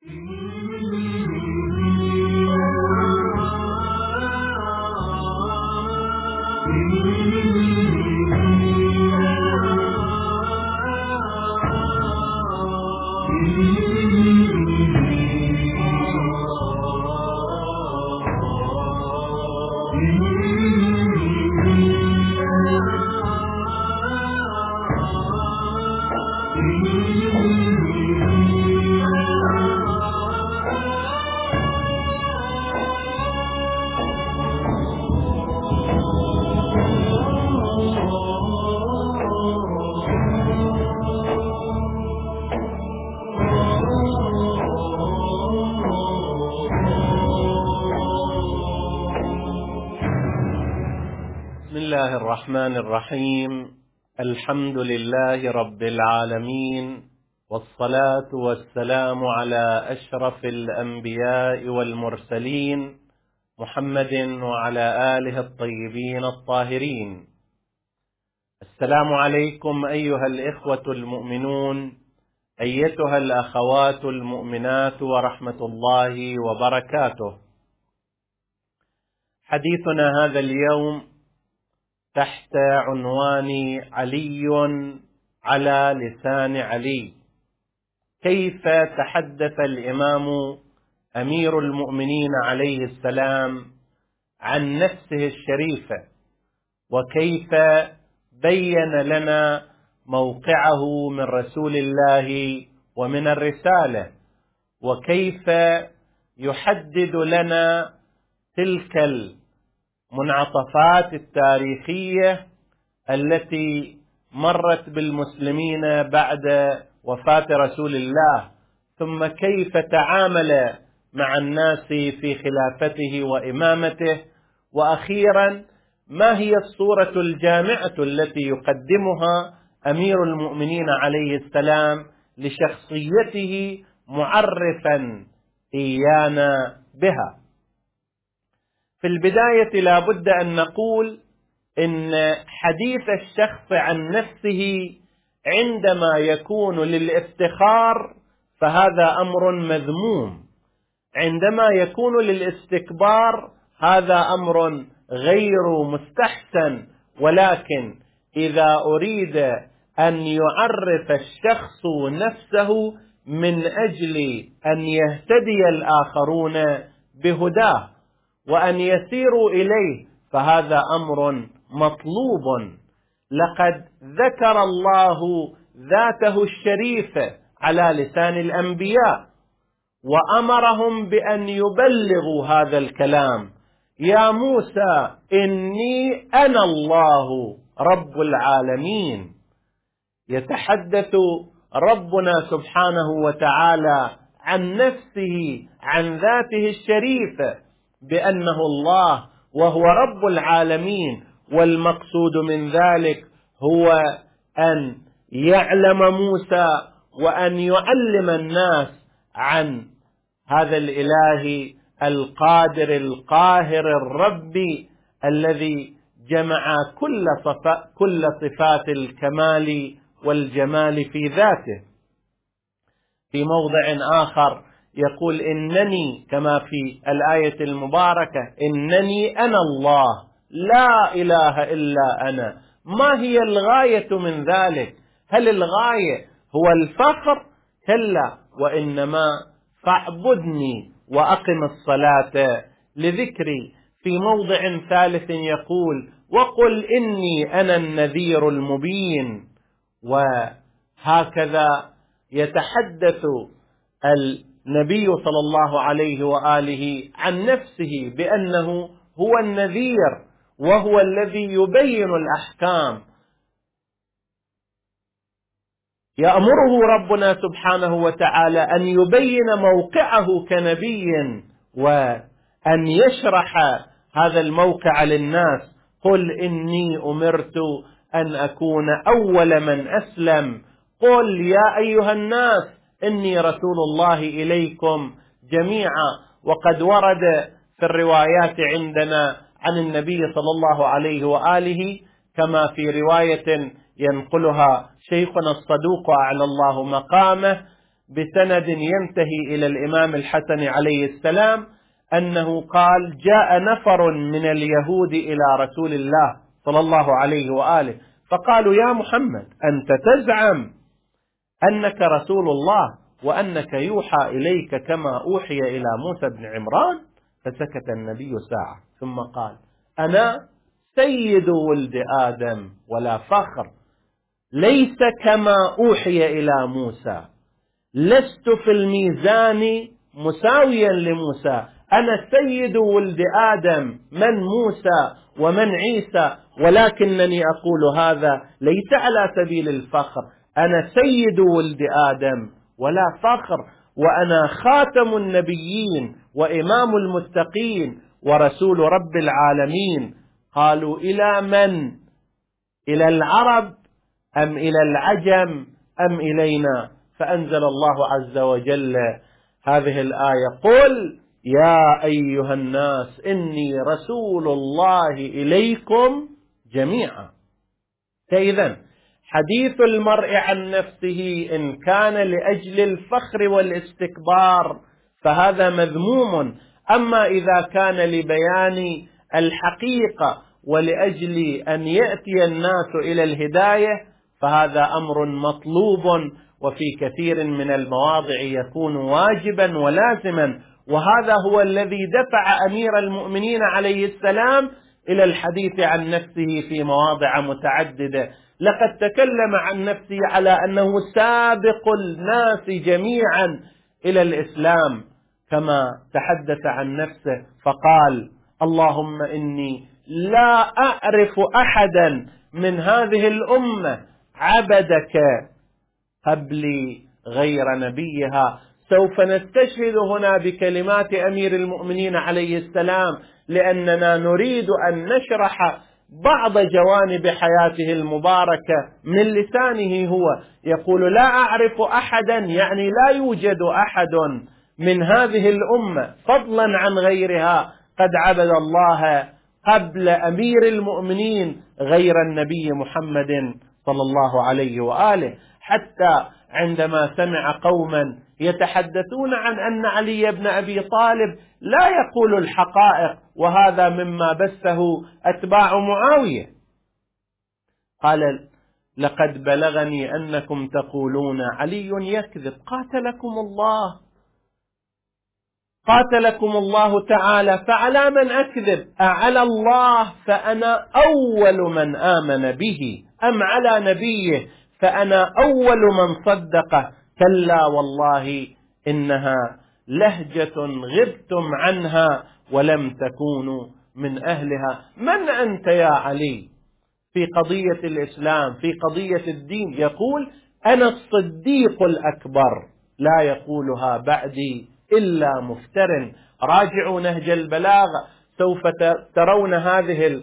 بسم الله الرحمن الرحيم. الحمد لله رب العالمين، والصلاة والسلام على أشرف الأنبياء والمرسلين محمد وعلى آله الطيبين الطاهرين. السلام عليكم أيها الإخوة المؤمنون، أيتها الأخوات المؤمنات، ورحمة الله وبركاته. حديثنا هذا اليوم تحت عنوان علي على لسان علي. كيف تحدث الإمام أمير المؤمنين عليه السلام عن نفسه الشريفة، وكيف بين لنا موقعه من رسول الله ومن الرسالة، وكيف يحدد لنا تلك المنعطفات التاريخية التي مرت بالمسلمين بعد وفاة رسول الله، ثم كيف تعامل مع الناس في خلافته وإمامته، وأخيرا ما هي الصورة الجامعة التي يقدمها أمير المؤمنين عليه السلام لشخصيته معرفا إيانا بها. في البداية لا بد أن نقول إن حديث الشخص عن نفسه عندما يكون للافتخار فهذا أمر مذموم، عندما يكون للاستكبار هذا أمر غير مستحسن. ولكن إذا أريد أن يعرف الشخص نفسه من أجل أن يهتدي الآخرون بهداه وأن يسيروا إليه فهذا أمر مطلوب. لقد ذكر الله ذاته الشريفة على لسان الأنبياء وأمرهم بأن يبلغوا هذا الكلام: يا موسى إني أنا الله رب العالمين. يتحدث ربنا سبحانه وتعالى عن نفسه، عن ذاته الشريفة، بأنه الله وهو رب العالمين. والمقصود من ذلك هو أن يعلم موسى وأن يعلم الناس عن هذا الإله القادر القاهر الربي الذي جمع كل صفات الكمال والجمال في ذاته. في موضع آخر يقول: إنني، كما في الآية المباركة: إنني أنا الله لا إله إلا أنا. ما هي الغاية من ذلك؟ هل الغاية هو الفخر؟ كلا، وإنما فاعبدني وأقم الصلاة لذكري. في موضع ثالث يقول: وقل إني أنا النذير المبين. وهكذا يتحدث النبي صلى الله عليه وآله عن نفسه بأنه هو النذير وهو الذي يبين الأحكام. يأمره ربنا سبحانه وتعالى أن يبين موقعه كنبي وأن يشرح هذا الموقع للناس. قل إني أمرت أن أكون أول من أسلم. قل يا أيها الناس إني رسول الله إليكم جميعا. وقد ورد في الروايات عندنا عن النبي صلى الله عليه وآله كما في رواية ينقلها شيخنا الصدوق أعلى الله مقامه بسند ينتهي إلى الإمام الحسن عليه السلام أنه قال: جاء نفر من اليهود إلى رسول الله صلى الله عليه وآله فقالوا: يا محمد، أنت تزعم أنك رسول الله وأنك يوحى إليك كما أوحي إلى موسى بن عمران؟ فسكت النبي ساعة ثم قال: أنا سيد ولد آدم ولا فخر، ليس كما أوحي إلى موسى، لست في الميزان مساويا لموسى، أنا سيد ولد آدم من موسى ومن عيسى، ولكنني أقول هذا ليس على سبيل الفخر، أنا سيد ولد آدم ولا فخر، وأنا خاتم النبيين وإمام المتقين ورسول رب العالمين. قالوا: إلى من؟ إلى العرب أم إلى العجم أم إلينا؟ فأنزل الله عز وجل هذه الآية: قل يا أيها الناس إني رسول الله إليكم جميعا. فإذا حديث المرء عن نفسه إن كان لأجل الفخر والاستكبار فهذا مذموم، أما إذا كان لبيان الحقيقة ولأجل أن يأتي الناس إلى الهداية فهذا أمر مطلوب، وفي كثير من المواضع يكون واجبا ولازما، وهذا هو الذي دفع أمير المؤمنين عليه السلام إلى الحديث عن نفسه في مواضع متعددة. لقد تكلم عن نفسه على أنه سابق الناس جميعا إلى الإسلام، كما تحدث عن نفسه فقال: اللهم إني لا أعرف أحدا من هذه الأمة عبدك قبلي غير نبيها. سوف نستشهد هنا بكلمات أمير المؤمنين عليه السلام، لأننا نريد أن نشرح بعض جوانب حياته المباركة من لسانه هو. يقول: لا أعرف أحدا، يعني لا يوجد أحد من هذه الأمة فضلا عن غيرها قد عبد الله قبل أمير المؤمنين غير النبي محمد صلى الله عليه وآله. حتى عندما سمع قوما يتحدثون عن أن علي بن أبي طالب لا يقول الحقائق، وهذا مما بثه أتباع معاوية، قال: لقد بلغني أنكم تقولون علي يكذب. قاتلكم الله تعالى، فعلى من أكذب؟ أعلى الله فأنا أول من آمن به، أم على نبيه فأنا أول من صدقه؟ كلا والله إنها لهجة غبتم عنها ولم تكونوا من أهلها. من أنت يا علي في قضية الإسلام، في قضية الدين؟ يقول: أنا الصديق الأكبر، لا يقولها بعدي إلا مفتر. راجعوا نهج البلاغة، سوف ترون هذه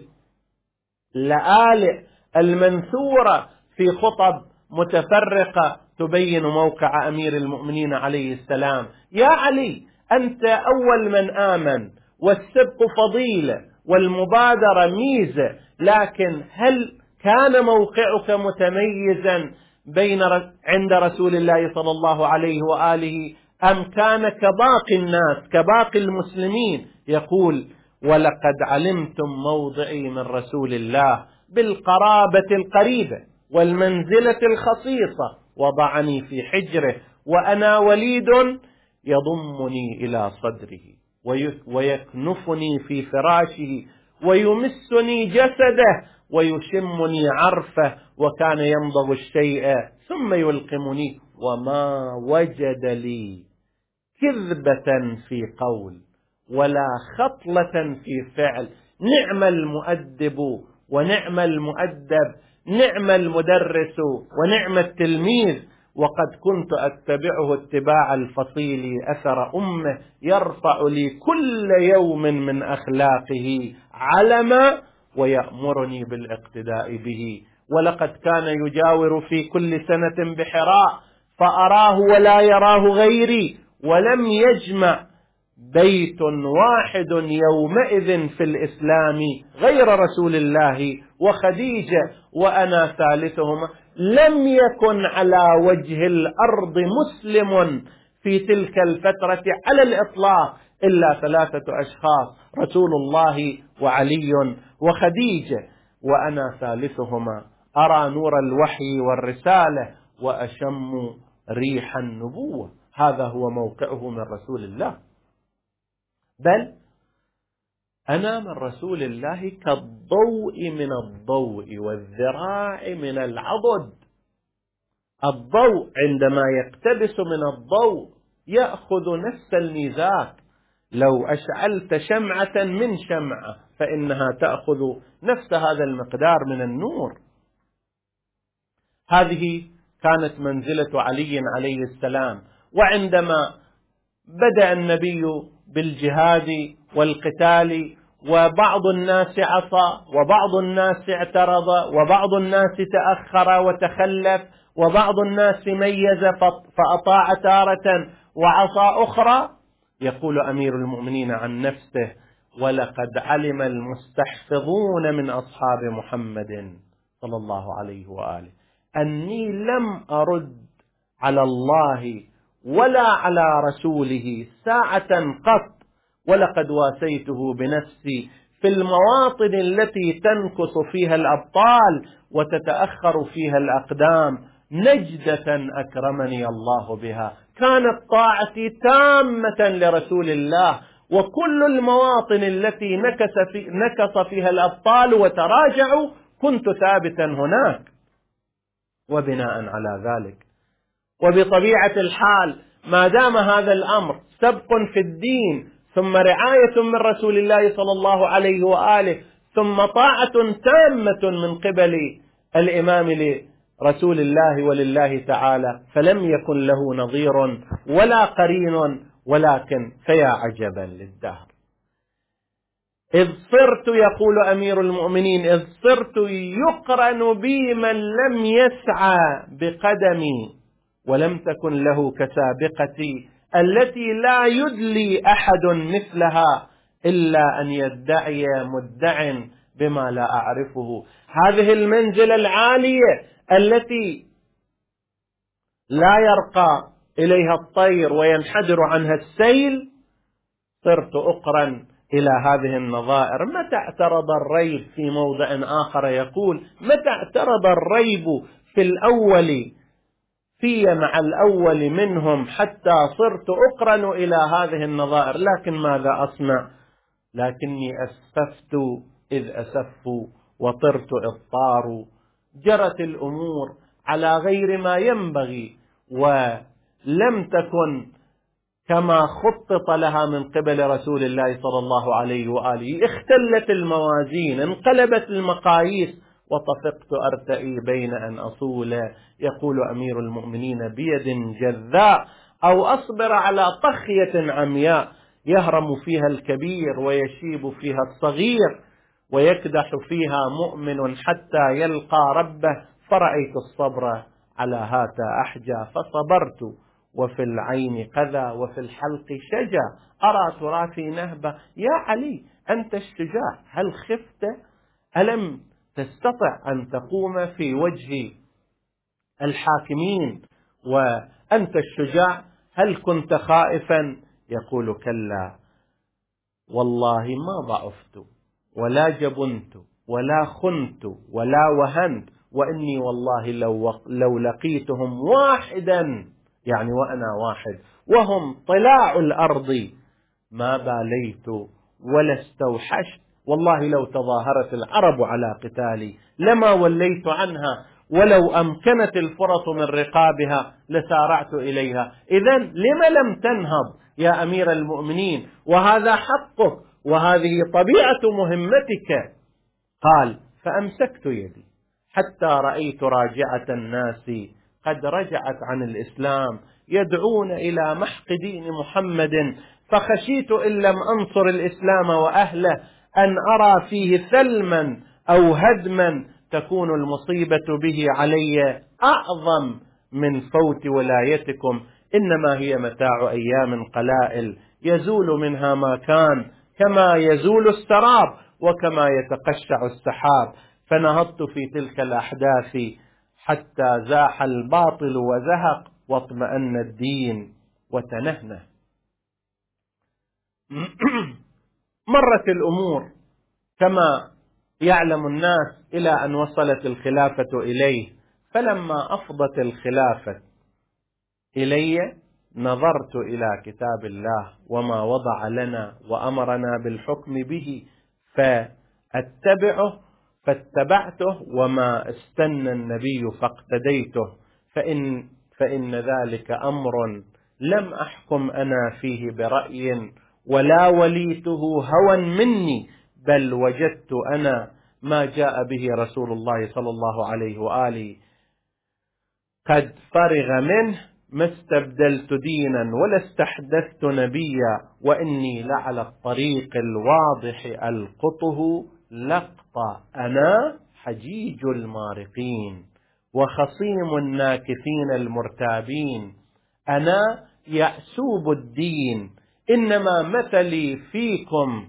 اللآلئ المنثورة في خطب متفرقة تبين موقع أمير المؤمنين عليه السلام. يا علي، أنت أول من آمن، والسبق فضيلة والمبادرة ميزة، لكن هل كان موقعك متميزا عند رسول الله صلى الله عليه وآله، أم كان كباقي الناس كباقي المسلمين؟ يقول: ولقد علمتم موضعي من رسول الله بالقرابة القريبة والمنزلة الخصيصة، وضعني في حجره وأنا وليد يضمني إلى صدره ويكنفني في فراشه ويمسني جسده ويشمني عرفه، وكان يمضغ الشيء ثم يلقمني، وما وجد لي كذبة في قول ولا خطلة في فعل. نعم المؤدب ونعم المؤدب، نعم المدرس ونعم التلميذ، وقد كنت أتبعه اتباع الفصيل أثر أمه، يرفع لي كل يوم من أخلاقه علما ويأمرني بالاقتداء به. ولقد كان يجاور في كل سنة بحراء فأراه ولا يراه غيري، ولم يجمع بيت واحد يومئذ في الإسلام غير رسول الله وخديجة وأنا ثالثهما. لم يكن على وجه الأرض مسلم في تلك الفترة على الإطلاق إلا 3 أشخاص: رسول الله وعلي وخديجة، وأنا ثالثهما. أرى نور الوحي والرسالة وأشم ريح النبوة. هذا هو موقعه من رسول الله. بل أنا من رسول الله كالضوء من الضوء والذراع من العضد. الضوء عندما يقتبس من الضوء يأخذ نفس الميزان. لو أشعلت شمعة من شمعة فإنها تأخذ نفس هذا المقدار من النور. هذه كانت منزلة علي عليه السلام. وعندما بدأ النبي بالجهاد والقتال وبعض الناس عصى وبعض الناس اعترض وبعض الناس تأخر وتخلف وبعض الناس ميز فأطاع تارة وعصى أخرى، يقول أمير المؤمنين عن نفسه: ولقد علم المستحفظون من أصحاب محمد صلى الله عليه وآله أني لم أرد على الله ولا على رسوله ساعة قط، ولقد واسيته بنفسي في المواطن التي تنكص فيها الأبطال وتتأخر فيها الأقدام نجدة أكرمني الله بها. كانت طاعتي تامة لرسول الله، وكل المواطن التي نكص فيها الأبطال وتراجعوا كنت ثابتا هناك. وبناء على ذلك وبطبيعة الحال ما دام هذا الأمر سبق في الدين ثم رعاية من رسول الله صلى الله عليه وآله ثم طاعة تامة من قبل الإمام لرسول الله ولله تعالى، فلم يكن له نظير ولا قرين. ولكن فيا عجبا للدهر، إذ صرت، يقول أمير المؤمنين، إذ صرت يقرن بي من لم يسعى بقدمي ولم تكن له كسابقتي التي لا يدلي أحد مثلها إلا أن يدعي مدع بما لا أعرفه. هذه المنزلة العالية التي لا يرقى إليها الطير وينحدر عنها السيل، صرت أقرن إلى هذه النظائر. متى اعترض الريب في موضع آخر يقول: متى اعترض الريب في الأول في مع الأول منهم حتى صرت أقرن إلى هذه النظائر. لكن ماذا أصنع؟ لكني أسففت إذ أسفوا وطرت إذ طاروا. جرت الأمور على غير ما ينبغي ولم تكن كما خطط لها من قبل رسول الله صلى الله عليه وآله. اختلت الموازين، انقلبت المقاييس، وطفقت أرتئي بين أن أصول، يقول أمير المؤمنين، بيد جذاء، أو أصبر على طخية عمياء يهرم فيها الكبير ويشيب فيها الصغير ويكدح فيها مؤمن حتى يلقى ربه. فرأيت الصبر على هاتا أحجى فصبرت، وفي العين كذا وفي الحلق شجا، أرى ترى في نهبة. يا علي أنت الشجاع، هل خفت؟ ألم تستطع أن تقوم في وجه الحاكمين وأنت الشجاع؟ هل كنت خائفا؟ يقول: كلا والله ما ضعفت ولا جبنت ولا خنت ولا وهنت، وإني والله لو لقيتهم واحدا، يعني وأنا واحد، وهم طلاع الأرض ما باليت ولا استوحشت. والله لو تظاهرت العرب على قتالي لما وليت عنها، ولو أمكنت الفرص من رقابها لسارعت إليها. إذن لم لم تنهض يا أمير المؤمنين؟ وهذا حقك وهذه طبيعة مهمتك. قال: فأمسكت يدي حتى رأيت راجعة الناس قد رجعت عن الإسلام يدعون إلى محق دين محمد، فخشيت إن لم أنصر الإسلام وأهله أن أرى فيه ثلما أو هدما تكون المصيبة به علي أعظم من فوت ولايتكم. إنما هي متاع أيام قلائل يزول منها ما كان، كما يزول السراب وكما يتقشع السحاب. فنهضت في تلك الأحداث حتى زاح الباطل وزهق واطمأن الدين وتنهنه. مرت الأمور كما يعلم الناس إلى أن وصلت الخلافة إليه، فلما أفضت الخلافة إلي نظرت إلى كتاب الله وما وضع لنا وأمرنا بالحكم به فأتبعه، فاتبعته، وما استنى النبي فاقتديته، فإن ذلك أمر لم أحكم أنا فيه برأي ولا وليته هوى مني، بل وجدت أنا ما جاء به رسول الله صلى الله عليه وآله قد فرغ منه، ما استبدلت دينا ولا استحدثت نبيا، وإني لعلى الطريق الواضح ألقطه لقطا، أنا حجيج المارقين وخصيم الناكثين المرتابين، أنا يأسوب الدين، إنما مثلي فيكم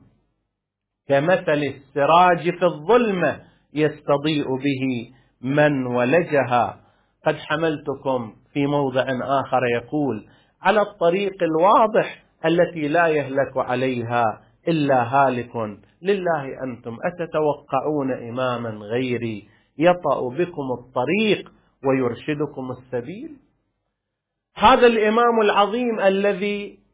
كمثل السراج في الظلمة يستضيء به من ولجها. قد حملتكم في موضع آخر يقول على الطريق الواضح التي لا يهلك عليها إلا هالك، لله أنتم أتتوقعون إماما غيري يطأ بكم الطريق ويرشدكم السبيل؟ هذا الإمام العظيم الذي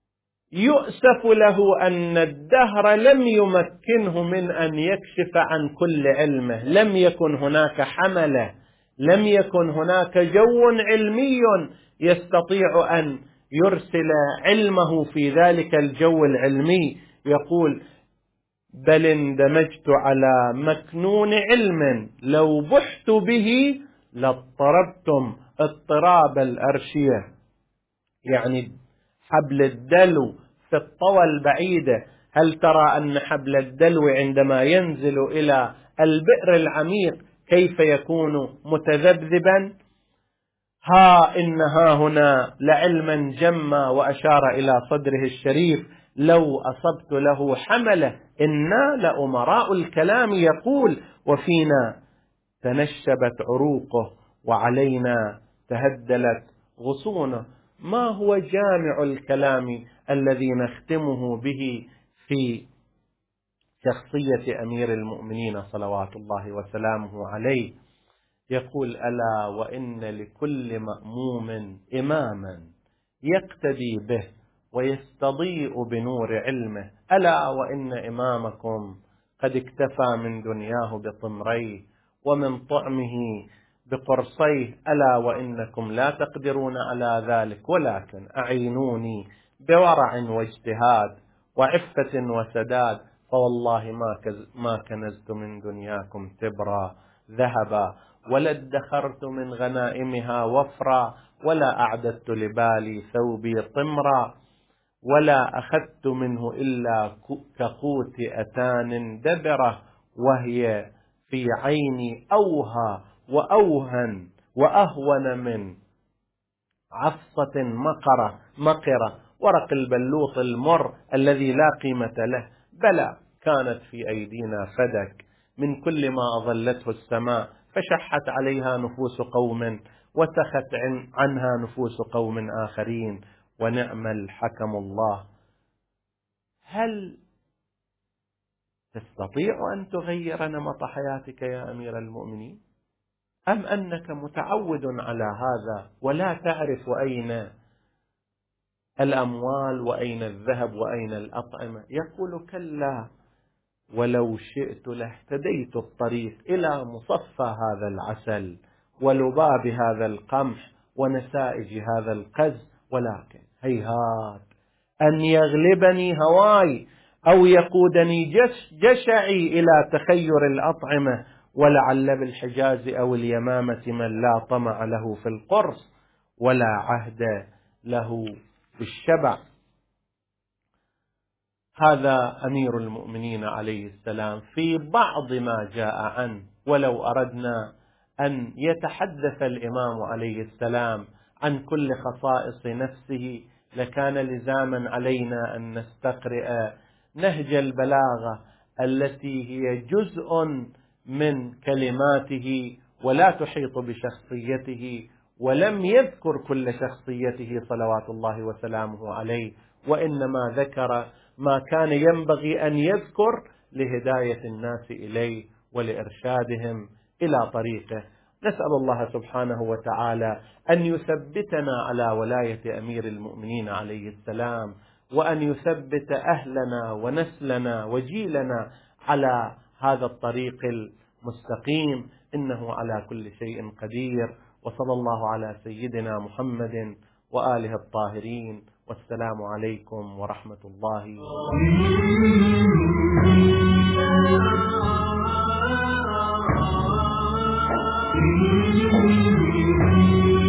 يؤسف له أن الدهر لم يمكنه من أن يكشف عن كل علمه، لم يكن هناك حملة، لم يكن هناك جو علمي يستطيع أن يرسل علمه في ذلك الجو العلمي. يقول بل اندمجت على مكنون علم لو بحت به لاضطربتم اضطراب الأرشية، يعني حبل الدلو في الطوى البعيدة. هل ترى أن حبل الدلو عندما ينزل إلى البئر العميق كيف يكون متذبذبا؟ ها هنا لعلما جما، وأشار إلى صدره الشريف لو أصبت له حملة إنا لأمراء الكلام، يقول وفينا تنشبت عروقه وعلينا تهدلت غصونه. ما هو جامع الكلام الذي نختمه به في شخصية أمير المؤمنين صلوات الله وسلامه عليه؟ يقول ألا وإن لكل مأموم إماما يقتدي به ويستضيء بنور علمه، ألا وإن إمامكم قد اكتفى من دنياه بطمريه ومن طعمه بقرصيه، ألا وإنكم لا تقدرون على ذلك، ولكن أعينوني بورع واجتهاد وعفة وسداد، فوالله ما كنزت من دنياكم تبرا ذهبا، ولا ادخرت من غنائمها وفرا، ولا أعددت لبالي ثوبي طمرا، ولا أخذت منه إلا كقوت أتان دبرة، وهي في عيني أوهى وأوهن وأهون من عفصة مقرة ورق البلوط المر الذي لا قيمة له. بلى كانت في أيدينا فدك من كل ما أظلته السماء، فشحت عليها نفوس قوم وسخت عنها نفوس قوم آخرين، ونعم الحكم الله. هل تستطيع أن تغير نمط حياتك يا أمير المؤمنين؟ أم أنك متعود على هذا ولا تعرف أين الأموال وأين الذهب وأين الأطعمة؟ يقول كلا ولو شئت لاهتديت الطريق إلى مصفى هذا العسل ولباب هذا القمح ونسائج هذا القز، ولكن هيهات أن يغلبني هواي أو يقودني جشعي إلى تخير الأطعمة، ولعل بالحجاز أو اليمامة من لا طمع له في القرص ولا عهد له بالشبع. هذا أمير المؤمنين عليه السلام في بعض ما جاء عنه. ولو أردنا أن يتحدث الإمام عليه السلام عن كل خصائص نفسه لكان لزاما علينا أن نستقرئ نهج البلاغة التي هي جزء من كلماته ولا تحيط بشخصيته، ولم يذكر كل شخصيته صلوات الله وسلامه عليه، وإنما ذكر ما كان ينبغي أن يذكر لهداية الناس إليه ولإرشادهم إلى طريقه. نسأل الله سبحانه وتعالى أن يثبتنا على ولاية أمير المؤمنين عليه السلام، وأن يثبت أهلنا ونسلنا وجيلنا على هذا الطريق المستقيم، إنه على كل شيء قدير. وصلى الله على سيدنا محمد وآله الطاهرين، والسلام عليكم ورحمة الله وبركاته.